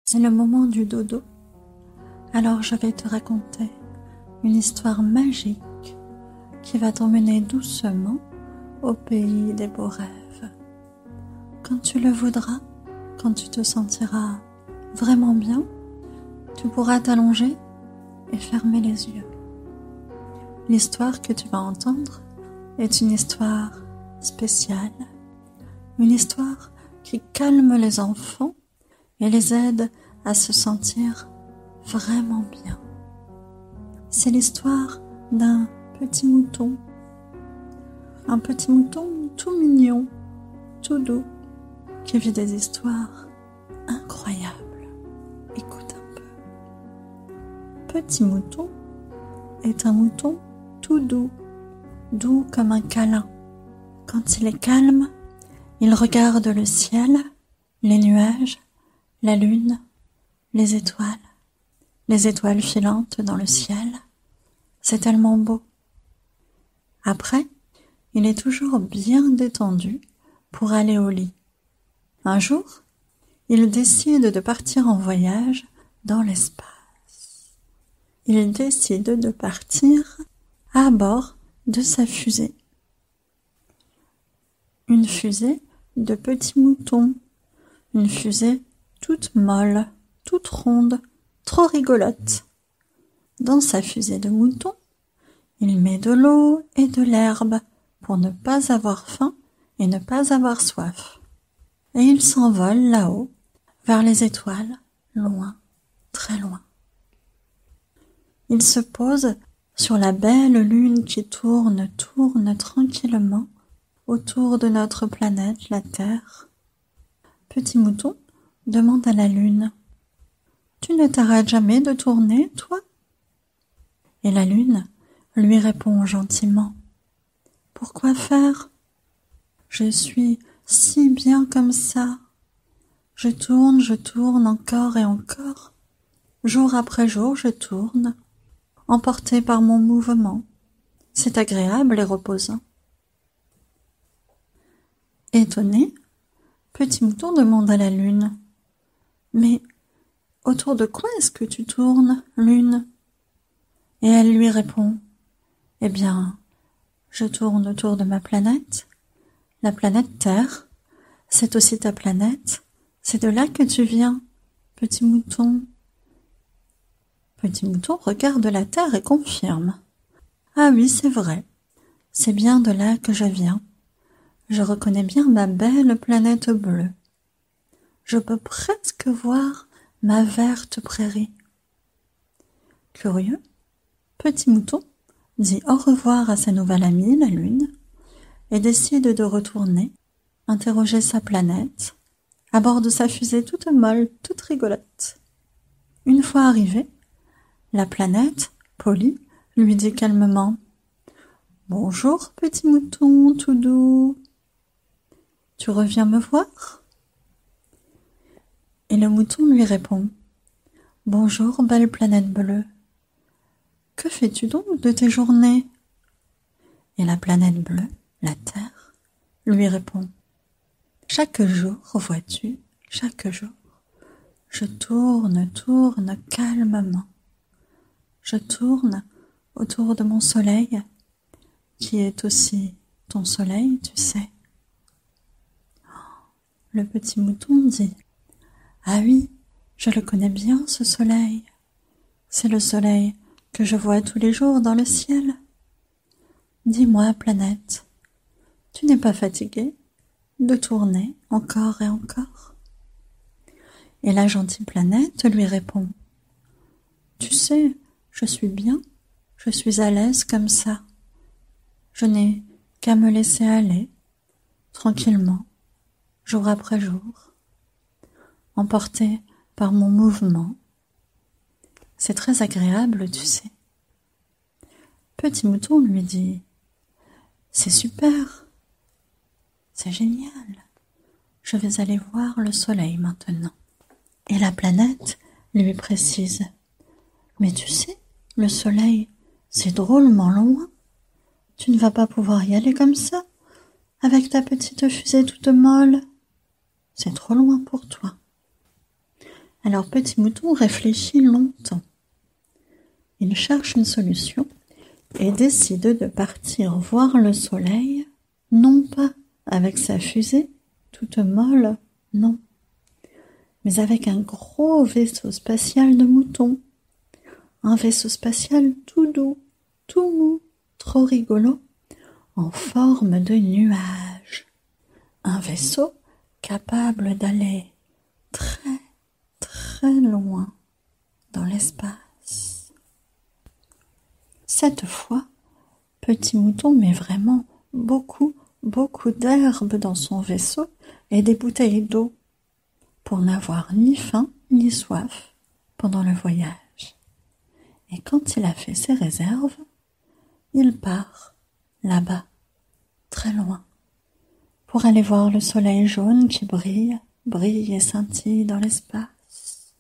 C'est le moment du dodo. Alors je vais te raconter une histoire magique qui va t'emmener doucement au pays des beaux rêves. Quand tu le voudras, quand tu te sentiras vraiment bien, tu pourras t'allonger et fermer les yeux. L'histoire que tu vas entendre est une histoire spéciale, une histoire qui calme les enfants et les aide à se sentir vraiment bien. C'est l'histoire d'un petit mouton, un petit mouton tout mignon, tout doux, qui vit des histoires incroyables. Écoute un peu. Petit mouton est un mouton tout doux, doux comme un câlin. Quand il est calme, il regarde le ciel, les nuages, la lune, les étoiles filantes dans le ciel. C'est tellement beau. Après, il est toujours bien détendu pour aller au lit. Un jour, il décide de partir en voyage dans l'espace. Il décide de partir à bord de sa fusée. Une fusée de petits moutons, une fusée toute molle, toute ronde, trop rigolote. Dans sa fusée de moutons, il met de l'eau et de l'herbe pour ne pas avoir faim et ne pas avoir soif. Et il s'envole là-haut, vers les étoiles, loin, très loin. Il se pose sur la belle lune qui tourne tranquillement autour de notre planète, la Terre. Petit mouton demande à la lune : « Tu ne t'arrêtes jamais de tourner, toi ?» Et la lune lui répond gentiment : « Pourquoi faire ? Je suis si bien comme ça. Je tourne encore et encore. Jour après jour, je tourne, emporté par mon mouvement. C'est agréable et reposant. » Étonné, Petit mouton demande à la lune : « Mais autour de quoi est-ce que tu tournes, lune ? » Et elle lui répond : « Eh bien, je tourne autour de ma planète, la planète Terre. C'est aussi ta planète. C'est de là que tu viens, petit mouton. » Petit mouton regarde la Terre et confirme : « Ah oui, c'est vrai. C'est bien de là que je viens. Je reconnais bien ma belle planète bleue. Je peux presque voir ma verte prairie. » Curieux, Petit mouton dit au revoir à sa nouvelle amie, la lune, et décide de retourner interroger sa planète à bord de sa fusée toute molle, toute rigolote. Une fois arrivé, la planète, polie, lui dit calmement : « Bonjour, petit mouton tout doux. Tu reviens me voir ? » Et le mouton lui répond : « Bonjour, belle planète bleue. Que fais-tu donc de tes journées ? » Et la planète bleue, la Terre, lui répond : « Chaque jour, vois-tu, chaque jour, je tourne calmement. Je tourne autour de mon soleil, qui est aussi ton soleil, tu sais. » Le petit mouton dit : « Ah oui, je le connais bien, ce soleil. C'est le soleil que je vois tous les jours dans le ciel. Dis-moi, planète, tu n'es pas fatiguée de tourner encore et encore ? » Et la gentille planète lui répond : « Tu sais, je suis bien, je suis à l'aise comme ça. Je n'ai qu'à me laisser aller, tranquillement, jour après jour, emporté par mon mouvement. C'est très agréable, tu sais. » Petit mouton lui dit : « C'est super, c'est génial. Je vais aller voir le soleil maintenant. » Et la planète lui précise : « Mais tu sais, le soleil, c'est drôlement loin. Tu ne vas pas pouvoir y aller comme ça, avec ta petite fusée toute molle. C'est trop loin pour toi. » Alors Petit Mouton réfléchit longtemps. Il cherche une solution et décide de partir voir le soleil, non pas avec sa fusée, toute molle, non, mais avec un gros vaisseau spatial de mouton. Un vaisseau spatial tout doux, tout mou, trop rigolo, en forme de nuage. Un vaisseau capable d'aller très, très loin dans l'espace. Cette fois, Petit Mouton met vraiment beaucoup d'herbe dans son vaisseau et des bouteilles d'eau pour n'avoir ni faim ni soif pendant le voyage. Et quand il a fait ses réserves, il part là-bas, très loin, pour aller voir le soleil jaune qui brille et scintille dans l'espace.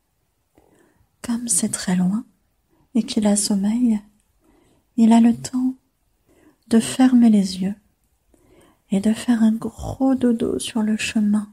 Comme c'est très loin et qu'il a sommeil, il a le temps de fermer les yeux et de faire un gros dodo sur le chemin.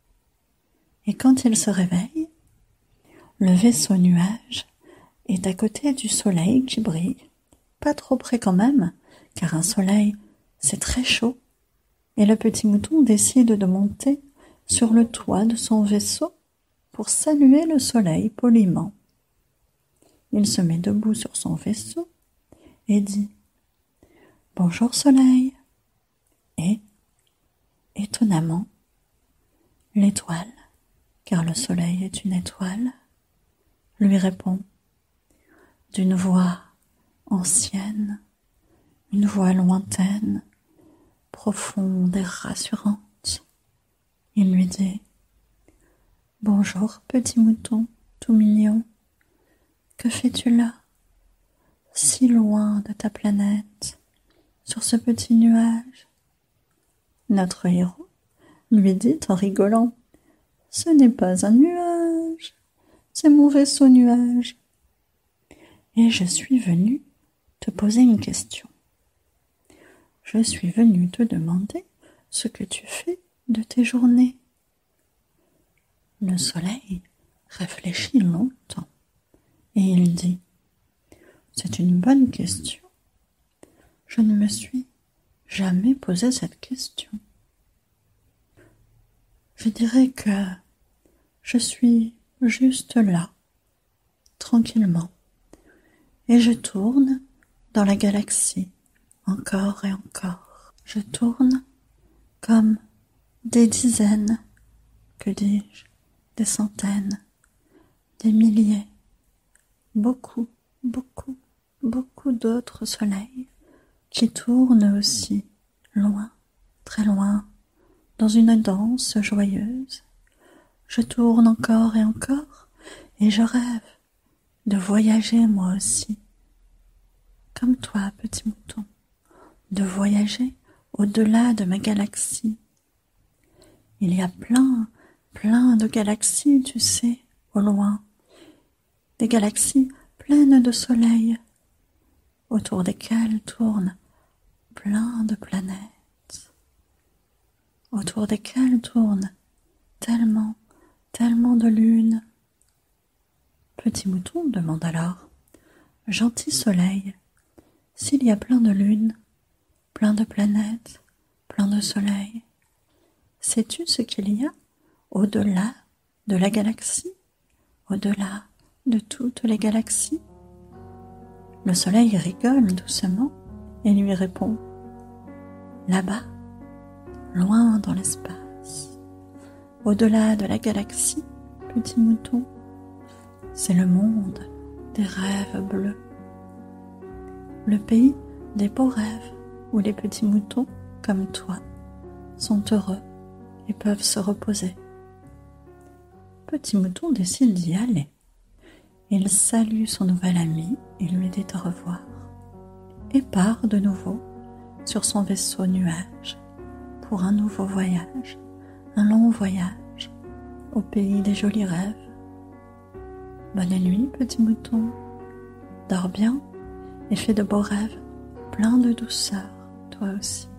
Et quand il se réveille, le vaisseau nuage est à côté du soleil qui brille, pas trop près quand même, car un soleil, c'est très chaud, et le Petit Mouton décide de monter sur le toit de son vaisseau pour saluer le soleil poliment. Il se met debout sur son vaisseau et dit « Bonjour soleil !» Et, étonnamment, l'étoile, car le soleil est une étoile, lui répond d'une voix ancienne, une voix lointaine, profonde et rassurante. Il lui dit « Bonjour, Petit Mouton, tout mignon, que fais-tu là, si loin de ta planète, sur ce petit nuage ?» Notre héros lui dit en rigolant « Ce n'est pas un nuage, c'est mon vaisseau nuage. Et je suis venu te poser une question. Je suis venu te demander ce que tu fais de tes journées. » Le soleil réfléchit longtemps et il dit « C'est une bonne question. Je ne me suis jamais posé cette question. Je dirais que je suis juste là, tranquillement, et je tourne dans la galaxie, encore et encore. Je tourne comme des dizaines, que dis-je, des centaines, des milliers, beaucoup d'autres soleils qui tournent aussi, loin, très loin, dans une danse joyeuse. Je tourne encore et encore, et je rêve de voyager moi aussi, comme toi, Petit Mouton, de voyager au-delà de ma galaxie. Il y a plein de galaxies, tu sais, au loin, des galaxies pleines de soleils, autour desquelles tournent plein de planètes, autour desquelles tournent tellement de lunes. Petit Mouton demande alors « Gentil soleil, s'il y a plein de lunes, plein de planètes, plein de soleils, sais-tu ce qu'il y a au-delà de la galaxie, au-delà de toutes les galaxies ?» Le soleil rigole doucement et lui répond « Là-bas, loin dans l'espace, au-delà de la galaxie, Petit Mouton, c'est le monde des rêves bleus, le pays des beaux rêves où les petits moutons, comme toi, sont heureux et peuvent se reposer. » Petit Mouton décide d'y aller. Il salue son nouvel ami et lui dit au revoir, et part de nouveau sur son vaisseau nuage pour un nouveau voyage, un long voyage au pays des jolis rêves. Bonne nuit, Petit Mouton. Dors bien et fais de beaux rêves, plein de douceur, toi aussi.